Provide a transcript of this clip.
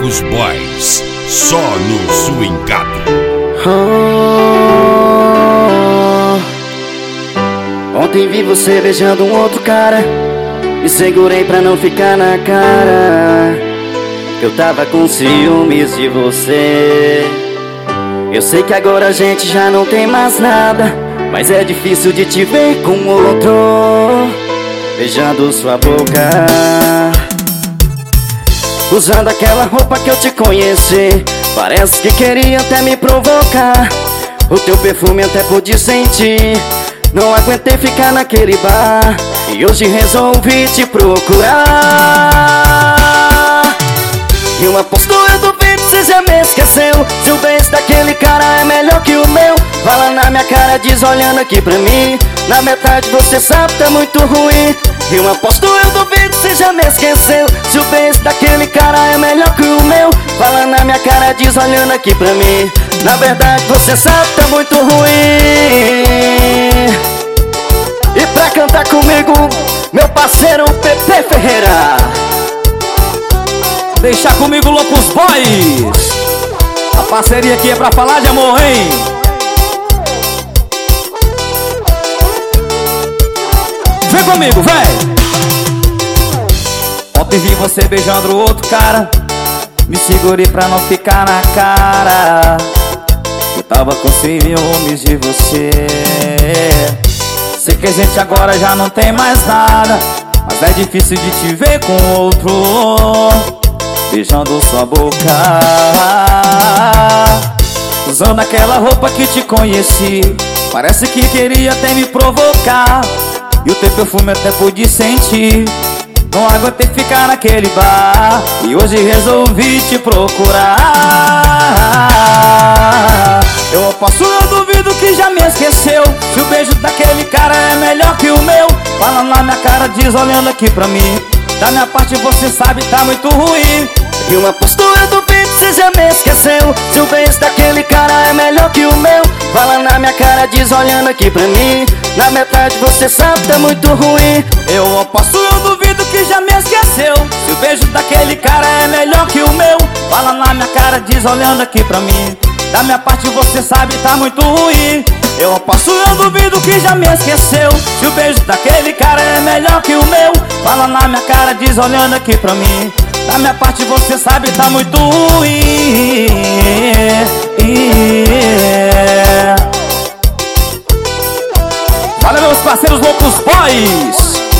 Loucos Boys, só no Swingado. Ontem vi você beijando um outro cara, me segurei pra não ficar na cara. Eu tava com ciúmes de você. Eu sei que agora a gente já não tem mais nada, mas é difícil de te ver com outro, beijando sua boca, usando aquela roupa que eu te conheci. Parece que queria até me provocar. O teu perfume até pude sentir. Não aguentei ficar naquele bar e hoje resolvi te procurar. E uma postura eu duvido se já me esqueceu. Se o beijo daquele cara é melhor que o meu, fala na minha cara, diz olhando aqui pra mim. Na metade você sabe tá muito ruim. E uma postura eu duvido se já me esqueceu. Se o beijo daquele cara é melhor que o meu, fala na minha cara, diz olhando aqui pra mim. Na verdade você sabe tá muito ruim. E pra cantar comigo, meu parceiro Pepe Ferreira. Deixa comigo, Loucos Boys. A parceria aqui é pra falar de amor, hein? Vem comigo, vem! Ontem vi você beijando o outro cara, me segurei pra não ficar na cara. Eu tava com ciúmes de você. Sei que a gente agora já não tem mais nada, mas é difícil de te ver com outro, beijando sua boca, usando aquela roupa que te conheci. Parece que queria até me provocar, e o teu perfume até pude sentir. Não aguentei ficar naquele bar e hoje resolvi te procurar. Eu aposto, eu duvido que já me esqueceu. Se o beijo daquele cara é melhor que o meu, fala na minha cara, diz olhando aqui pra mim. Da minha parte você sabe tá muito ruim. E uma postura eu duvido se já me esqueceu. Se o beijo daquele cara é melhor que o meu, fala na minha cara, diz olhando aqui pra mim. Na metade você sabe tá muito ruim. Eu aposto, eu duvido que já me esqueceu. Se o beijo daquele cara é melhor que o meu, fala na minha cara, diz olhando aqui pra mim. Da minha parte você sabe tá muito ruim. Eu aposto, eu duvido que já me esqueceu. Se o beijo daquele cara é melhor que o meu, fala na minha cara, diz olhando aqui pra mim. Da minha parte você sabe tá muito ruim. Valeu, meus parceiros Loucos Boys.